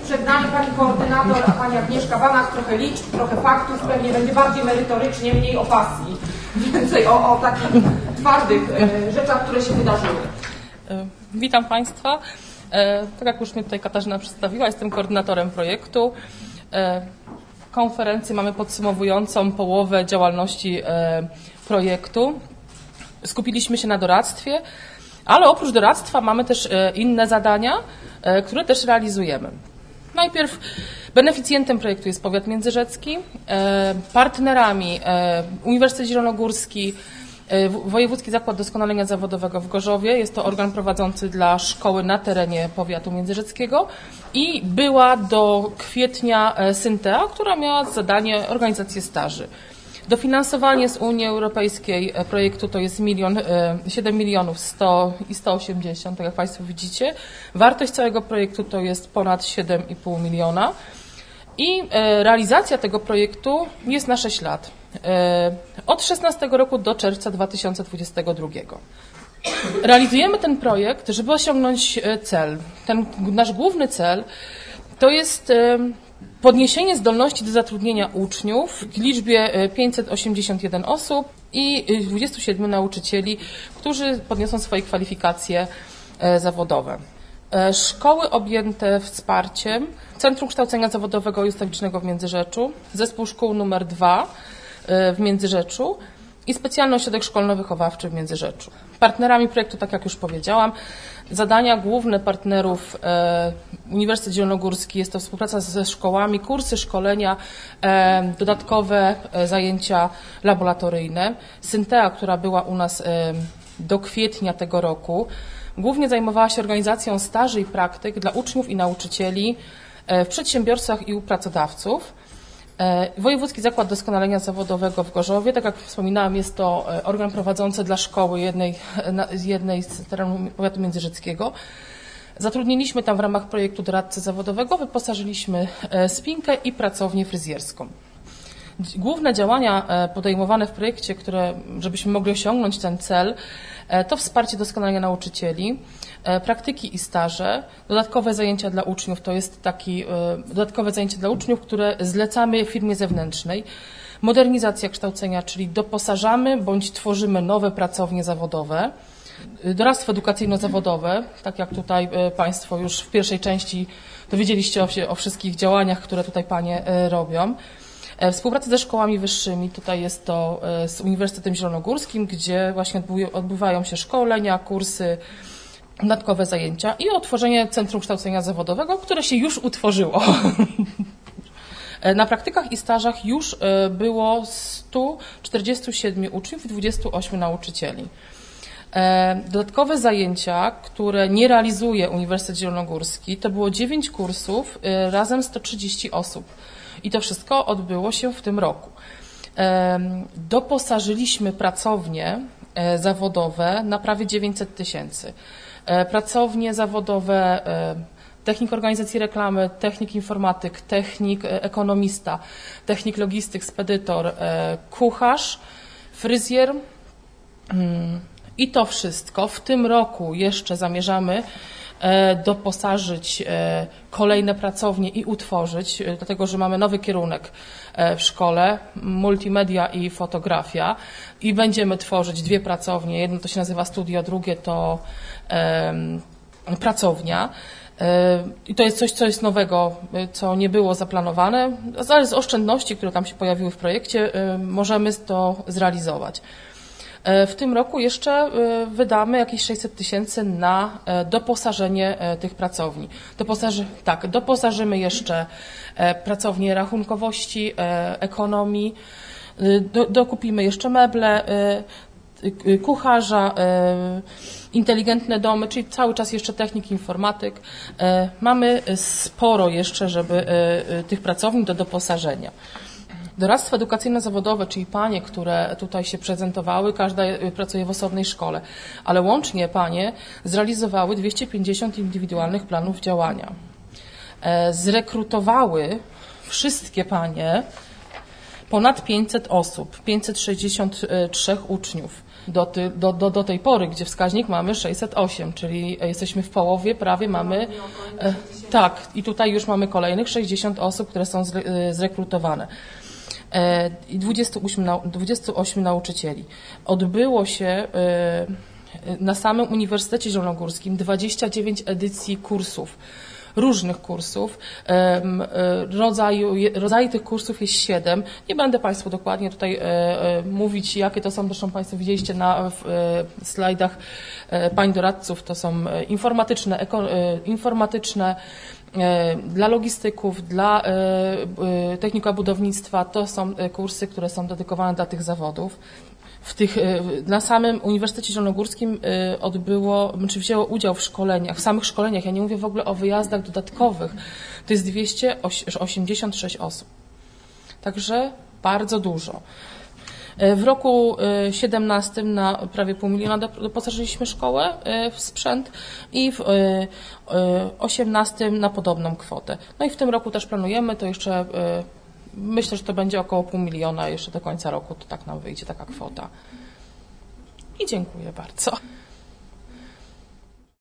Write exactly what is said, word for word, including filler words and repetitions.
Przed nami pani koordynator, a pani Agnieszka Banach, trochę liczb, trochę faktów, pewnie będzie bardziej merytorycznie, mniej o pasji, więcej o, o takich twardych e, rzeczach, które się wydarzyły. Witam Państwa. E, tak jak już mnie tutaj Katarzyna przedstawiła, jestem koordynatorem projektu. E, konferencję mamy podsumowującą połowę działalności e, projektu. Skupiliśmy się na doradztwie, ale oprócz doradztwa mamy też e, inne zadania, e, które też realizujemy. Najpierw beneficjentem projektu jest powiat międzyrzecki, e, partnerami e, Uniwersytet Zielonogórski, e, Wojewódzki Zakład Doskonalenia Zawodowego w Gorzowie, jest to organ prowadzący dla szkoły na terenie powiatu międzyrzeckiego, i była do kwietnia Syntea, która miała zadanie organizację staży. Dofinansowanie z Unii Europejskiej projektu to jest milion, siedem milionów sto i sto osiemdziesiąt, tak jak Państwo widzicie. Wartość całego projektu to jest ponad siedem i pół miliona. I realizacja tego projektu jest na sześć lat. Od szesnastego roku do czerwca dwa tysiące dwudziestego drugiego. Realizujemy ten projekt, żeby osiągnąć cel. Ten nasz główny cel to jest podniesienie zdolności do zatrudnienia uczniów w liczbie pięćset osiemdziesiąt jeden osób i dwudziestu siedmiu nauczycieli, którzy podniosą swoje kwalifikacje zawodowe. Szkoły objęte wsparciem: Centrum Kształcenia Zawodowego i Ustawicznego w Międzyrzeczu, Zespół Szkół numer dwa w Międzyrzeczu i Specjalny Ośrodek Szkolno-Wychowawczy w Międzyrzeczu. Partnerami projektu, tak jak już powiedziałam, zadania główne partnerów e, Uniwersytet Zielonogórski jest to współpraca ze szkołami, kursy, szkolenia, e, dodatkowe e, zajęcia laboratoryjne. Syntea, która była u nas e, do kwietnia tego roku, głównie zajmowała się organizacją staży i praktyk dla uczniów i nauczycieli e, w przedsiębiorstwach i u pracodawców. Wojewódzki Zakład Doskonalenia Zawodowego w Gorzowie, tak jak wspominałam, jest to organ prowadzący dla szkoły jednej, jednej z terenu powiatu międzyrzeckiego. Zatrudniliśmy tam w ramach projektu doradcę zawodowego, wyposażyliśmy spinkę i pracownię fryzjerską. Główne działania podejmowane w projekcie, które, żebyśmy mogli osiągnąć ten cel, to wsparcie doskonalenia nauczycieli, praktyki i staże, dodatkowe zajęcia dla uczniów, to jest taki dodatkowe zajęcia dla uczniów, które zlecamy firmie zewnętrznej, modernizacja kształcenia, czyli doposażamy bądź tworzymy nowe pracownie zawodowe, doradztwo edukacyjno-zawodowe, tak jak tutaj Państwo już w pierwszej części dowiedzieliście się o wszystkich działaniach, które tutaj Panie robią. Współpraca ze szkołami wyższymi, tutaj jest to z Uniwersytetem Zielonogórskim, gdzie właśnie odbywają się szkolenia, kursy, dodatkowe zajęcia, i otworzenie Centrum Kształcenia Zawodowego, które się już utworzyło. Na praktykach i stażach już było stu czterdziestu siedmiu uczniów i dwudziestu ośmiu nauczycieli. Dodatkowe zajęcia, które nie realizuje Uniwersytet Zielonogórski, to było dziewięć kursów, razem sto trzydzieści osób. I to wszystko odbyło się w tym roku. Doposażyliśmy pracownie zawodowe na prawie dziewięćset tysięcy. Pracownie zawodowe, technik organizacji reklamy, technik informatyk, technik ekonomista, technik logistyk, spedytor, kucharz, fryzjer. I to wszystko w tym roku jeszcze zamierzamy doposażyć kolejne pracownie i utworzyć, dlatego że mamy nowy kierunek w szkole, multimedia i fotografia, i będziemy tworzyć dwie pracownie. Jedno to się nazywa studio, drugie to um, pracownia. I to jest coś, co jest nowego, co nie było zaplanowane, ale z oszczędności, które tam się pojawiły w projekcie, możemy to zrealizować. W tym roku jeszcze wydamy jakieś sześćset tysięcy na doposażenie tych pracowni. Doposaży, tak, doposażymy jeszcze pracownię rachunkowości, ekonomii, do, dokupimy jeszcze meble, kucharza, inteligentne domy, czyli cały czas jeszcze technik, informatyk. Mamy sporo jeszcze, żeby tych pracowni do doposażenia. Doradztwo edukacyjno-zawodowe, czyli panie, które tutaj się prezentowały, każda pracuje w osobnej szkole, ale łącznie panie zrealizowały dwieście pięćdziesiąt indywidualnych planów działania. Zrekrutowały wszystkie panie ponad pięćset osób, pięćset sześćdziesiąt trzech uczniów. do, ty, do, do, do tej pory, gdzie wskaźnik mamy sześćset osiem, czyli jesteśmy w połowie, prawie mamy, e, tak, i tutaj już mamy kolejnych sześćdziesiąt osób, które są zre, zrekrutowane. E, i dwudziestu ośmiu nauczycieli. Odbyło się e, na samym Uniwersytecie Zielonogórskim dwadzieścia dziewięć edycji kursów, różnych kursów. Rodzaju, rodzaj tych kursów jest siedem. Nie będę Państwu dokładnie tutaj mówić, jakie to są. Zresztą Państwo widzieliście na slajdach pań doradców. To są informatyczne, eko, informatyczne dla logistyków, dla technika budownictwa. To są kursy, które są dedykowane dla tych zawodów. W tych, na samym Uniwersytecie Zielonogórskim odbyło, czy wzięło udział w szkoleniach, w samych szkoleniach, ja nie mówię w ogóle o wyjazdach dodatkowych, to jest dwieście osiemdziesiąt sześć osób. Także bardzo dużo. W roku siedemnastym na prawie pół miliona doposażyliśmy szkołę w sprzęt i w osiemnastym na podobną kwotę. No i w tym roku też planujemy, to jeszcze myślę, że to będzie około pół miliona jeszcze do końca roku, to tak nam wyjdzie taka kwota. I dziękuję bardzo.